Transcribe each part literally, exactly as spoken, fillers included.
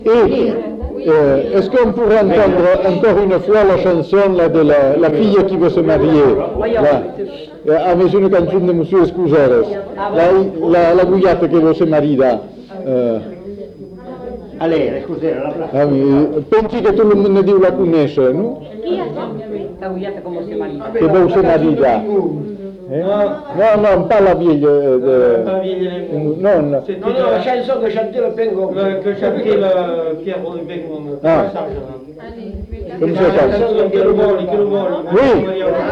Et euh, est-ce qu'on pourrait entendre encore une fois la chanson là, de la, la fille qui veut se marier là, a messo una canzone di Monsieur Escuseres, la, la, la gugliata che vuole se marida. Uh, a lei, scusate, la ah, pensi che tu non ne la conosci, no? La gugliata come se marida. Che vuole se marida. Eh? No, no, pas la vieille. Euh, non, non. C'est non, non, la chanson que chantait le Pengon. Que chantait le Pierre le Pengon. Ah. Come si fa? Che lo voli, che lo voli. Oui.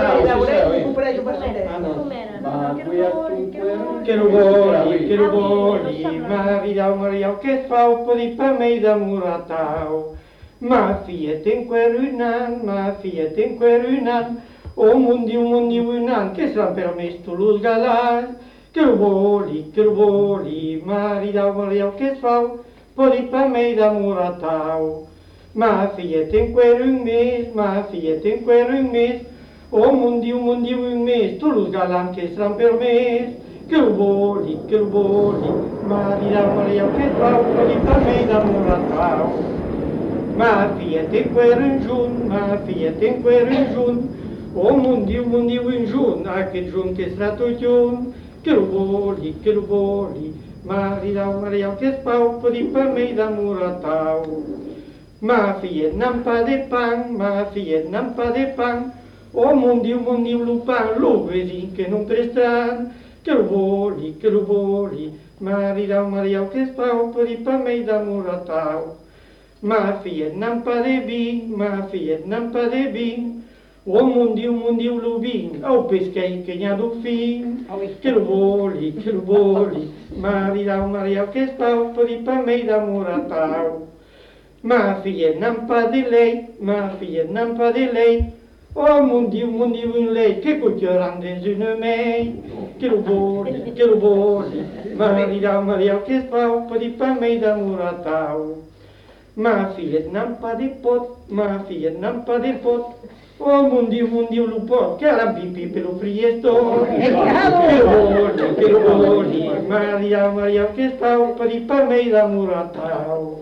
Che lo voli, che lo voli. Maria, Maria, che fa un po' di per me da muratao. Ma figlia ten querunan, ma figlia ten querunan. O mundi, o mundi, unan, che sarà per me sto luz galan. Che lo voli, che lo voli. Maria, Maria, che fa un po' di per me da muratao. Ma figlia ten querun mes, ma figlia ten querun mes. O mundi, o mundi, un mes, sto luz galan, che sarà per me. Che lo voli, che lo voli. Maria, Maria, che fa un po' di per me da muratao. Ma figlia ten querun jun, ma figlia ten querun jun. O mundi, o mundi, un jun, aquel jun che sarà tu jun. Che lo voli, che lo voli. Maria, Maria, che fa un po' di per me da muratao. Ma figlia n'han pas de pan, ma figlia n'han pas de pan. O mundi, o mundi, un lupan, lo vesin che non prestan. Che lo voli, che lo voli. Maria, Maria, che fa un po' di per me da muratao. Ma figlia n'han pas de vin, ma figlia n'han pas de vin. O mundi, o mundi, un lubin, o pesquei che n'ha do fin. Che lo voli, che lo voli. Maria, Maria, che fa un po' di per me da muratao. Ma figlia n'han pas de lei, ma figlia n'han pas de lei. Oh mon Dieu, mon Dieu, une lei che cucchieran dans une main. Che lo voli, che lo voli. Maria, Maria, che fa un po' di per me da muratao. Ma figlia n'han pas de pot, ma figlia n'han pas de pot. Oh mon Dieu, mon Dieu, lo pot, che era pipi per lo friesto. Che lo voli, che lo voli. Maria, Maria, che fa un po' di per me da muratao.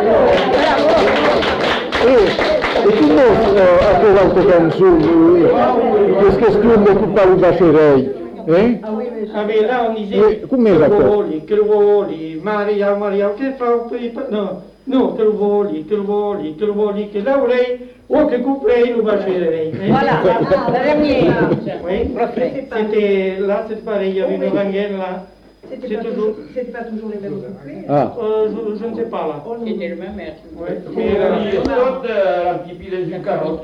Et tout le monde a fait l'autre canzone, qu'est-ce question de couper le bacherei, hein? Ah mais là on disait, come che era lo questo? voli, che lo voli, Maria, Maria, che fa un po' di... No, no, che lo voli, che lo voli, che lo voli, che l'aurei, o che couperei, lo bacerei. Voilà, la dernière. Oui, c'était là, c'est pareil, il y avait une rengaine là. C'était pas, toujours... pas toujours les mêmes couplets. Ah. Euh, je, je ne sais pas là. C'était le même maître. Oui, mais la l'autre, la pipi des une carotte.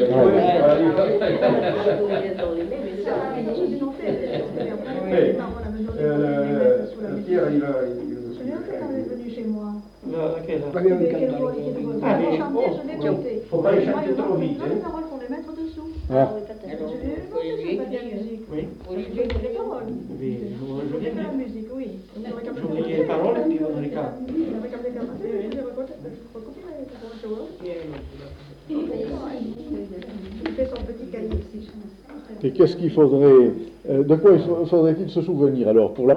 Celui-là, quand on est venu chez moi. Laquelle? Ah, mais chanter, je l'ai écouté. Faut pas les chanter trop vite. Moi, les paroles, faut les mettre dessous. Ah. Je l'ai écouté, c'est pas de la musique. Oui. J'ai écouté les paroles. Oui, je J'ai l'ai fait la dit. musique, oui. On aurait quand même J'oubliais les paroles et puis on les calme. On aurait quand même commencé, je les recopié les paroles. Il fait son petit cahier ici. Et qu'est-ce qu'il faudrait, euh, de quoi faudrait-il se souvenir alors pour la